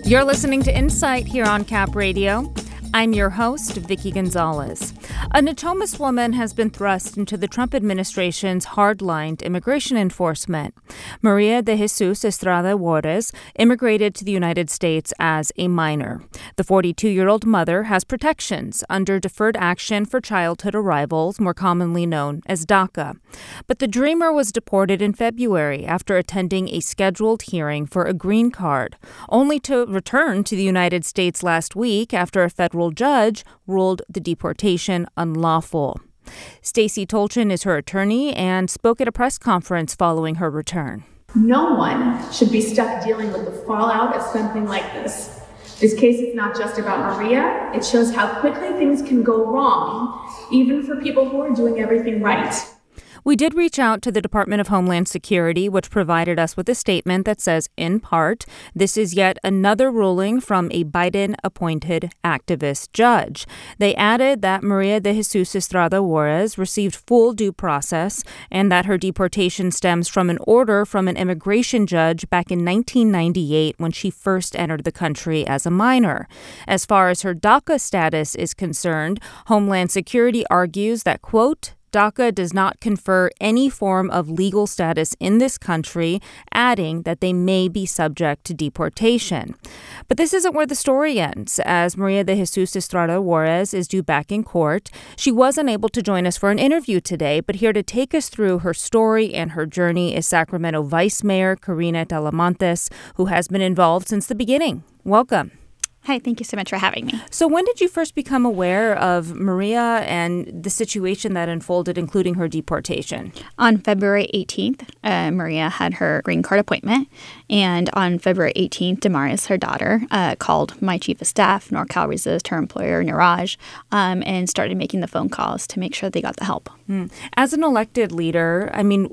You're listening to Insight here on Cap Radio. I'm your host, Vicky Gonzalez. A Natomas woman has been thrust into the Trump administration's hard-lined immigration enforcement. Maria de Jesus Estrada Juarez immigrated to the United States as a minor. The 42-year-old mother has protections under Deferred Action for Childhood Arrivals, more commonly known as DACA. But the dreamer was deported in February after attending a scheduled hearing for a green card, only to return to the United States last week after a federal judge ruled the deportation unlawful. Stacey Tolchin is her attorney and spoke at a press conference following her return. No one should be stuck dealing with the fallout of something like this. This case is not just about Maria. It shows how quickly things can go wrong, even for people who are doing everything right. We did reach out to the Department of Homeland Security, which provided us with a statement that says, in part, this is yet another ruling from a Biden-appointed activist judge. They added that Maria de Jesus Estrada Juarez received full due process and that her deportation stems from an order from an immigration judge back in 1998 when she first entered the country as a minor. As far as her DACA status is concerned, Homeland Security argues that, quote, DACA does not confer any form of legal status in this country, adding that they may be subject to deportation. But this isn't where the story ends, as Maria de Jesus Estrada Juarez is due back in court. She wasn't able to join us for an interview today, but here to take us through her story and her journey is Sacramento Vice Mayor Karina Talamantes, who has been involved since the beginning. Welcome. Hi, thank you so much for having me. So when did you first become aware of Maria and the situation that unfolded, including her deportation? On February 18th, Maria had her green card appointment. And on February 18th, Damaris, her daughter, called my chief of staff, NorCal Resist, her employer, Niraj, and started making the phone calls to make sure they got the help. As an elected leader,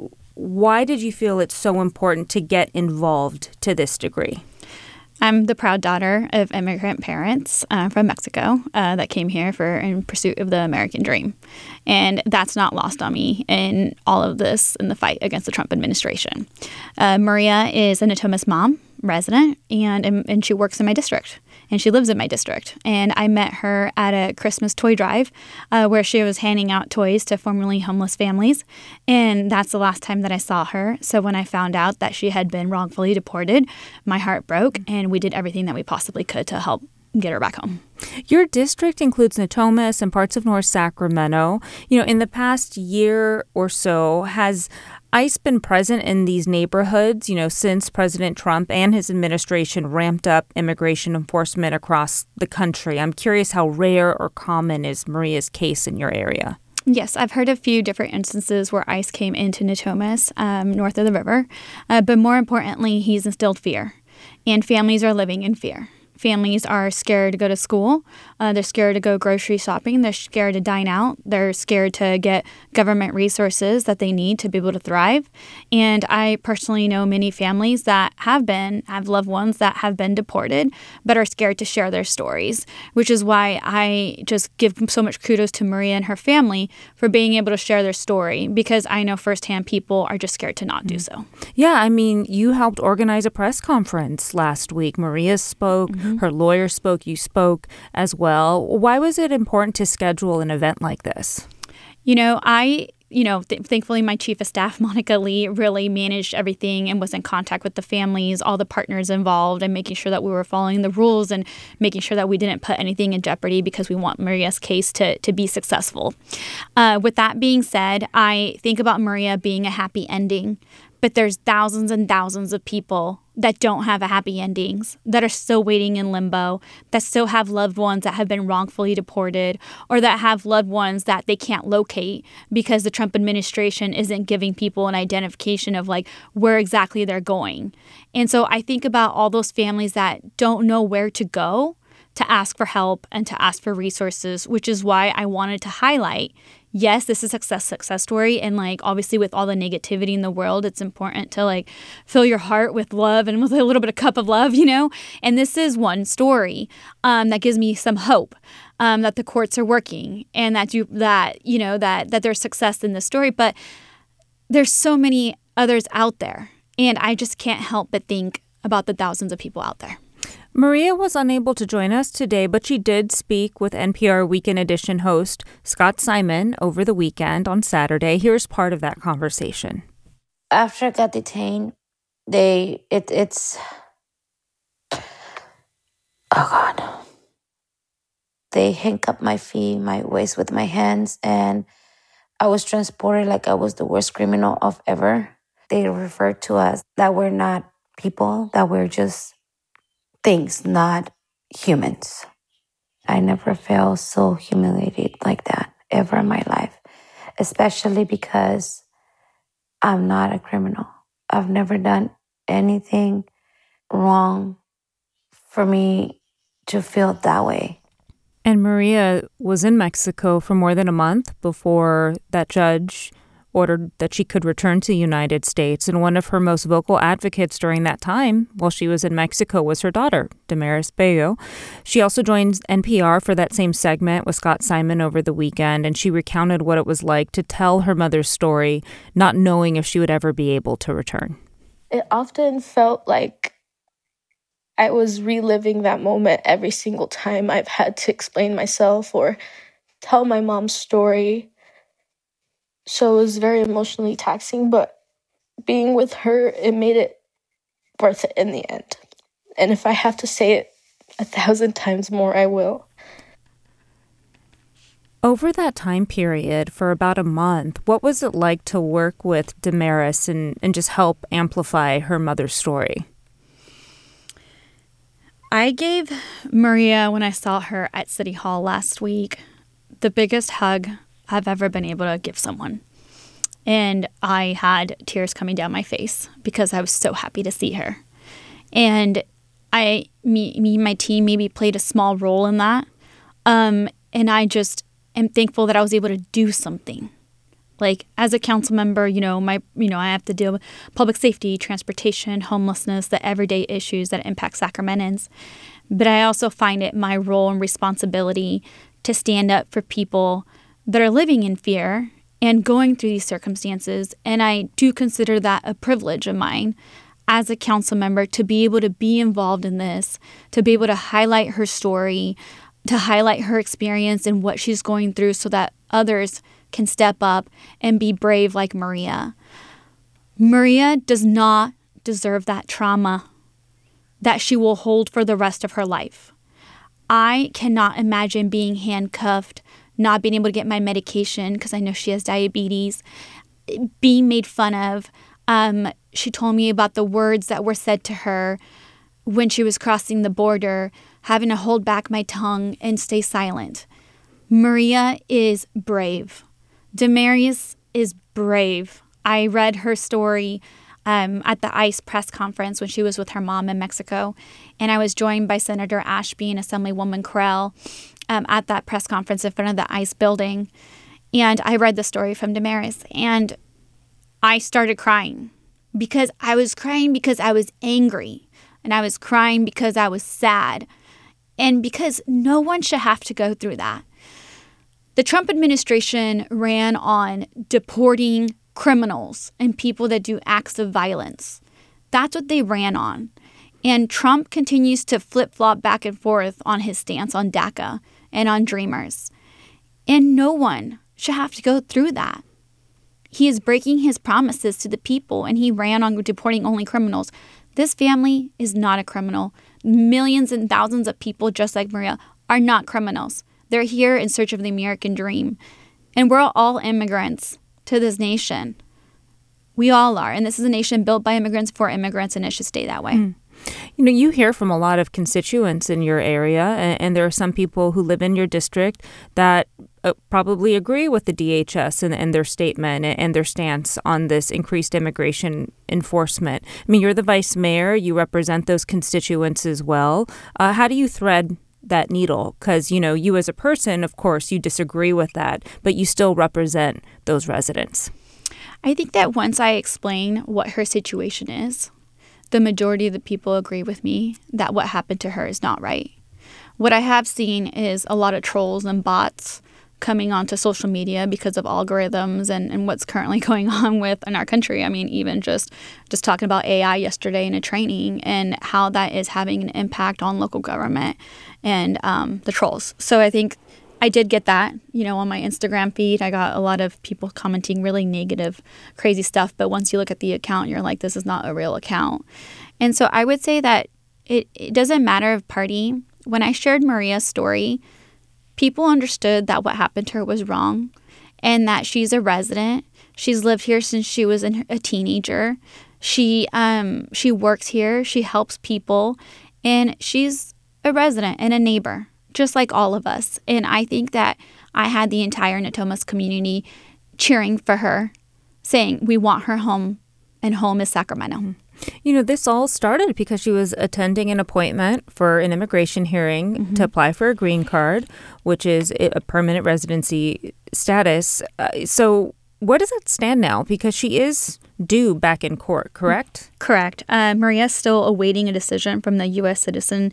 why did you feel it's so important to get involved to this degree? I'm the proud daughter of immigrant parents from Mexico that came here in pursuit of the American dream. And that's not lost on me in all of this in the fight against the Trump administration. Maria is a Natomas mom, resident, and she works in my district. And she lives in my district. And I met her at a Christmas toy drive where she was handing out toys to formerly homeless families. And that's the last time that I saw her. So when I found out that she had been wrongfully deported, my heart broke, and we did everything that we possibly could to help get her back home. Your district includes Natomas and parts of North Sacramento. In the past year or so, has ICE been present in these neighborhoods, since President Trump and his administration ramped up immigration enforcement across the country? I'm curious how rare or common is Maria's case in your area? Yes, I've heard a few different instances where ICE came into Natomas, north of the river. But more importantly, he's instilled fear, and families are living in fear. Families are scared to go to school. They're scared to go grocery shopping. They're scared to dine out. They're scared to get government resources that they need to be able to thrive. And I personally know many families that have loved ones that have been deported, but are scared to share their stories, which is why I just give so much kudos to Maria and her family for being able to share their story, because I know firsthand people are just scared to not do so. Yeah, you helped organize a press conference last week. Maria spoke. Her lawyer spoke, you spoke as well. Why was it important to schedule an event like this? Thankfully, my chief of staff, Monica Lee, really managed everything and was in contact with the families, all the partners involved, and making sure that we were following the rules and making sure that we didn't put anything in jeopardy because we want Maria's case to be successful. With that being said, I think about Maria being a happy ending, but there's thousands and thousands of people that don't have a happy endings, that are still waiting in limbo, that still have loved ones that have been wrongfully deported, or that have loved ones that they can't locate because the Trump administration isn't giving people an identification of where exactly they're going. And so I think about all those families that don't know where to go to ask for help and to ask for resources, which is why I wanted to highlight, yes, this is a success story. And obviously with all the negativity in the world, it's important to fill your heart with love and with a little bit of cup of love, And this is one story that gives me some hope that the courts are working and that there's success in this story. But there's so many others out there. And I just can't help but think about the thousands of people out there. Maria was unable to join us today, but she did speak with NPR Weekend Edition host Scott Simon over the weekend on Saturday. Here's part of that conversation. After I got detained, it's oh God. They handcuffed my feet, my waist with my hands, and I was transported like I was the worst criminal of ever. They referred to us that we're not people, that we're just things, not humans. I never felt so humiliated like that ever in my life, especially because I'm not a criminal. I've never done anything wrong for me to feel that way. And Maria was in Mexico for more than a month before that judge ordered that she could return to the United States. And one of her most vocal advocates during that time, while she was in Mexico, was her daughter, Damaris Bello. She also joined NPR for that same segment with Scott Simon over the weekend, and she recounted what it was like to tell her mother's story, not knowing if she would ever be able to return. It often felt like I was reliving that moment every single time I've had to explain myself or tell my mom's story. So it was very emotionally taxing, but being with her, it made it worth it in the end. And if I have to say it 1,000 times more, I will. Over that time period, for about a month, what was it like to work with Damaris and just help amplify her mother's story? I gave Maria, when I saw her at City Hall last week, the biggest hug I've ever been able to give someone. And I had tears coming down my face because I was so happy to see her. And me and my team maybe played a small role in that. And I just am thankful that I was able to do something. Like, as a council member, I have to deal with public safety, transportation, homelessness, the everyday issues that impact Sacramentans. But I also find it my role and responsibility to stand up for people that are living in fear and going through these circumstances. And I do consider that a privilege of mine as a council member to be able to be involved in this, to be able to highlight her story, to highlight her experience and what she's going through so that others can step up and be brave like Maria. Maria does not deserve that trauma that she will hold for the rest of her life. I cannot imagine being handcuffed, not being able to get my medication because I know she has diabetes, being made fun of. She told me about the words that were said to her when she was crossing the border, having to hold back my tongue and stay silent. Maria is brave. Damaris is brave. I read her story at the ICE press conference when she was with her mom in Mexico, and I was joined by Senator Ashby and Assemblywoman Correll at that press conference in front of the ICE building. And I read the story from Damaris, and I started crying because I was crying because I was angry, and I was crying because I was sad, and because no one should have to go through that. The Trump administration ran on deporting criminals and people that do acts of violence. That's what they ran on. And Trump continues to flip-flop back and forth on his stance on DACA and on Dreamers. And no one should have to go through that. He is breaking his promises to the people, and he ran on deporting only criminals. This family is not a criminal. Millions and thousands of people, just like Maria, are not criminals. They're here in search of the American dream. And we're all immigrants to this nation. We all are. And this is a nation built by immigrants for immigrants, and it should stay that way. You hear from a lot of constituents in your area, and there are some people who live in your district that probably agree with the DHS and their statement and their stance on this increased immigration enforcement. I mean, you're the vice mayor. You represent those constituents as well. How do you thread that needle? Because, you as a person, of course, you disagree with that, but you still represent those residents. I think that once I explain what her situation is, the majority of the people agree with me that what happened to her is not right. What I have seen is a lot of trolls and bots coming onto social media because of algorithms and what's currently going on in our country. I mean, even just talking about AI yesterday in a training and how that is having an impact on local government and the trolls. So I think I did get that, on my Instagram feed. I got a lot of people commenting really negative, crazy stuff. But once you look at the account, you're like, this is not a real account. And so I would say that it doesn't matter of party. When I shared Maria's story, people understood that what happened to her was wrong and that she's a resident. She's lived here since she was a teenager. She works here. She helps people. And she's a resident and a neighbor, just like all of us. And I think that I had the entire Natomas community cheering for her, saying, we want her home, and home is Sacramento. This all started because she was attending an appointment for an immigration hearing to apply for a green card, which is a permanent residency status. So where does that stand now? Because she is due back in court, correct? Correct. Maria's still awaiting a decision from the U.S. Citizenship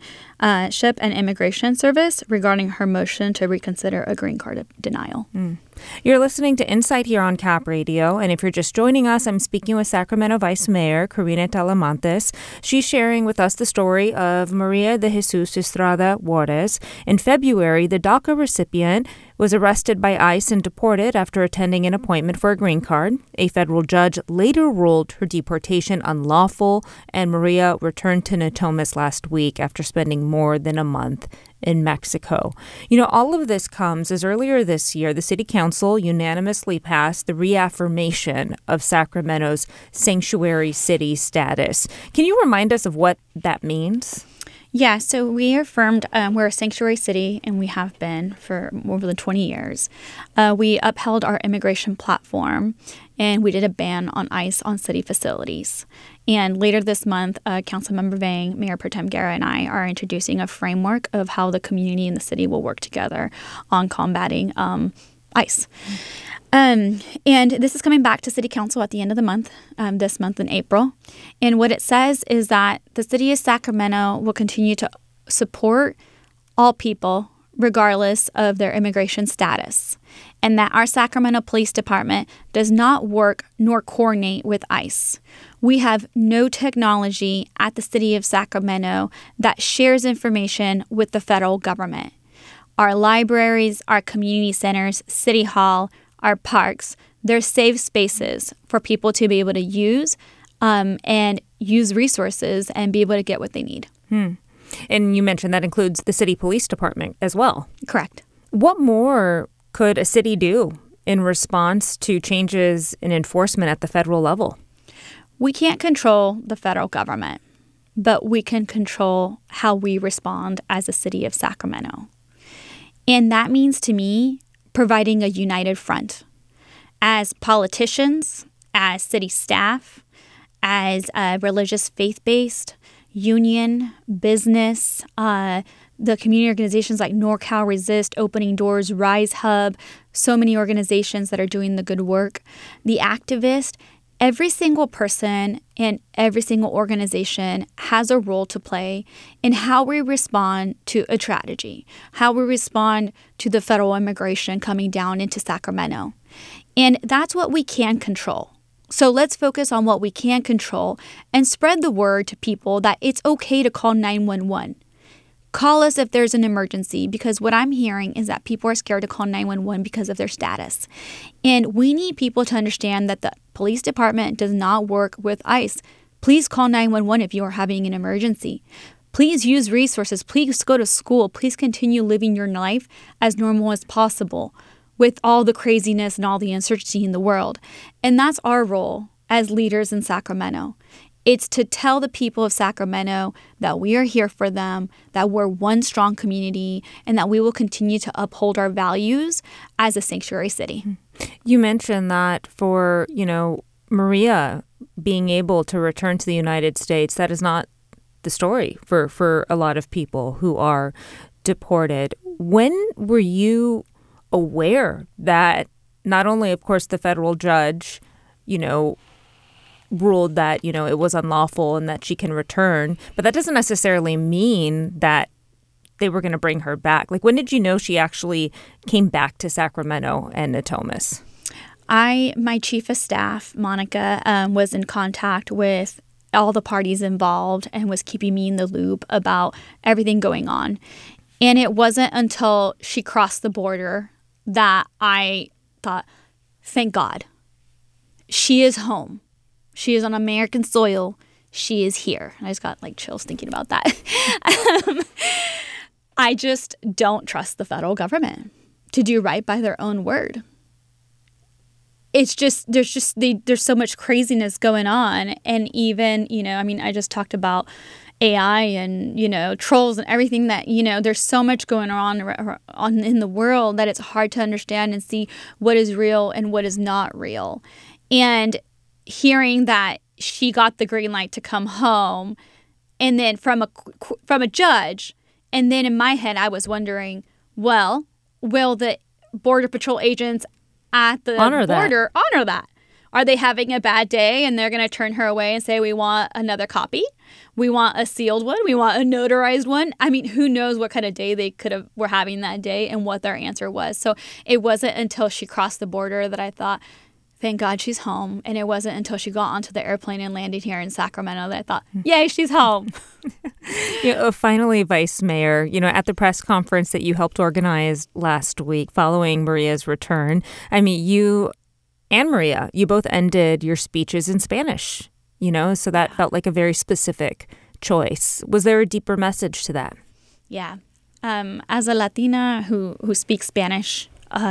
and Immigration Service regarding her motion to reconsider a green card denial. You're listening to Insight here on Cap Radio, and if you're just joining us, I'm speaking with Sacramento Vice Mayor Karina Talamantes. She's sharing with us the story of Maria de Jesus Estrada Juarez. In February, the DACA recipient was arrested by ICE and deported after attending an appointment for a green card. A federal judge later ruled her deportation unlawful, and Maria returned to Natomas last week after spending more than a month in Mexico. All of this comes as earlier this year, the City Council unanimously passed the reaffirmation of Sacramento's sanctuary city status. Can you remind us of what that means? Yeah, so we affirmed we're a sanctuary city, and we have been for more than 20 years. We upheld our immigration platform, and we did a ban on ICE on city facilities. And later this month, Councilmember Vang, Mayor Pro Tem Guerra, and I are introducing a framework of how the community and the city will work together on combating ICE. And this is coming back to City Council at the end of the month, this month in April. And what it says is that the city of Sacramento will continue to support all people regardless of their immigration status, and that our Sacramento Police Department does not work nor coordinate with ICE. We have no technology at the city of Sacramento that shares information with the federal government. Our libraries, our community centers, City Hall, our parks, they're safe spaces for people to be able to use and use resources and be able to get what they need. And you mentioned that includes the city police department as well. Correct. What more could a city do in response to changes in enforcement at the federal level? We can't control the federal government, but we can control how we respond as a city of Sacramento. And that means, to me, providing a united front. As politicians, as city staff, as religious faith-based, union, business, the community organizations like NorCal Resist, Opening Doors, Rise Hub, so many organizations that are doing the good work, the activists, every single person and every single organization has a role to play in how we respond to a tragedy, how we respond to the federal immigration coming down into Sacramento. And that's what we can control. So let's focus on what we can control and spread the word to people that it's okay to call 911. Call us if there's an emergency, because what I'm hearing is that people are scared to call 911 because of their status. And we need people to understand that the police department does not work with ICE. Please call 911 if you are having an emergency. Please use resources. Please go to school. Please continue living your life as normal as possible with all the craziness and all the uncertainty in the world. And that's our role as leaders in Sacramento. It's to tell the people of Sacramento that we are here for them, that we're one strong community, and that we will continue to uphold our values as a sanctuary city. You mentioned that for, Maria being able to return to the United States, that is not the story for a lot of people who are deported. When were you aware that not only, of course, the federal judge, ruled that, it was unlawful and that she can return, but that doesn't necessarily mean that they were going to bring her back. Like, when did you know she actually came back to Sacramento and Natomas? My chief of staff, Monica, was in contact with all the parties involved and was keeping me in the loop about everything going on. And it wasn't until she crossed the border that I thought, thank God, she is home. She is on American soil. She is here. I just got like chills thinking about that. I just don't trust the federal government to do right by their own word. It's just, there's so much craziness going on. And even, I just talked about AI and, trolls and everything that, there's so much going on in the world that it's hard to understand and see what is real and what is not real. And hearing that she got the green light to come home and then from a judge, and then in my head, I was wondering, well, will the Border Patrol agents at the border honor that? Are they having a bad day and they're going to turn her away and say, we want another copy? We want a sealed one. We want a notarized one. I mean, who knows what kind of day they were having that day and what their answer was. So it wasn't until she crossed the border that I thought, thank God she's home. And it wasn't until she got onto the airplane and landed here in Sacramento that I thought, yay, she's home. Finally, Vice Mayor, at the press conference that you helped organize last week following Maria's return, you and Maria, you both ended your speeches in Spanish, so that felt like a very specific choice. Was there a deeper message to that? Yeah. As a Latina who speaks Spanish,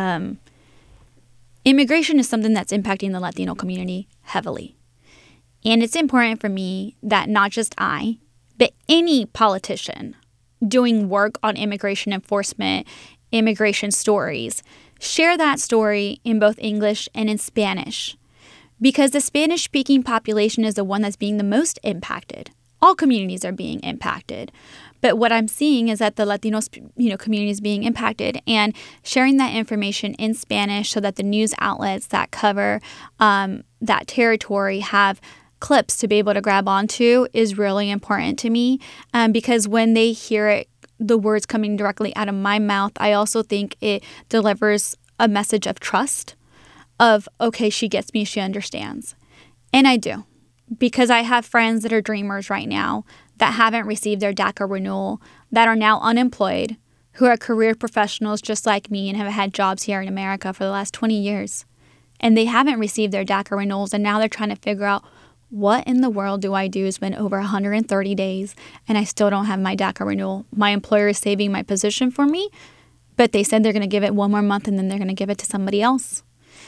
immigration is something that's impacting the Latino community heavily. And it's important for me that not just I, but any politician doing work on immigration enforcement, immigration stories, share that story in both English and in Spanish. Because the Spanish-speaking population is the one that's being the most impacted. All communities are being impacted. But what I'm seeing is that the Latino community is being impacted, and sharing that information in Spanish so that the news outlets that cover that territory have clips to be able to grab onto is really important to me, because when they hear it, the words coming directly out of my mouth, I also think it delivers a message of trust of, okay, she gets me, she understands. And I do, because I have friends that are dreamers right now that haven't received their DACA renewal, that are now unemployed, who are career professionals just like me and have had jobs here in America for the last 20 years. And they haven't received their DACA renewals, and now they're trying to figure out, what in the world do I do? It's been over 130 days, and I still don't have my DACA renewal. My employer is saving my position for me, but they said they're going to give it one more month, and then they're going to give it to somebody else.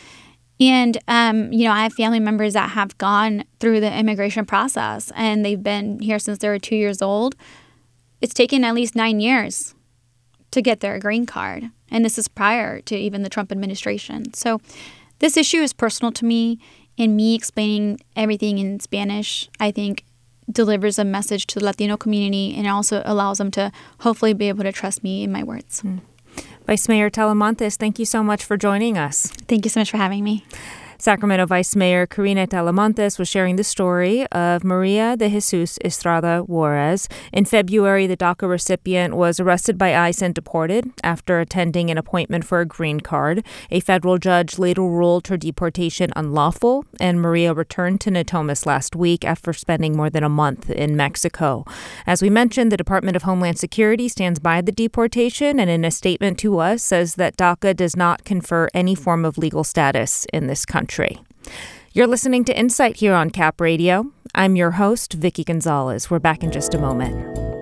And, I have family members that have gone through the immigration process, and they've been here since they were 2 years old. It's taken at least 9 years to get their green card, and this is prior to even the Trump administration. So this issue is personal to me, and me explaining everything in Spanish, I think, delivers a message to the Latino community, and also allows them to hopefully be able to trust me in my words. Vice Mayor Talamantes, thank you so much for joining us. Thank you so much for having me. Sacramento Vice Mayor Karina Talamantes was sharing the story of Maria de Jesus Estrada Juarez. In February, the DACA recipient was arrested by ICE and deported after attending an appointment for a green card. A federal judge later ruled her deportation unlawful, and Maria returned to Natomas last week after spending more than a month in Mexico. As we mentioned, the Department of Homeland Security stands by the deportation, and in a statement to us says that DACA does not confer any form of legal status in this country. You're listening to Insight here on Cap Radio. I'm your host, Vicky Gonzalez. We're back in just a moment.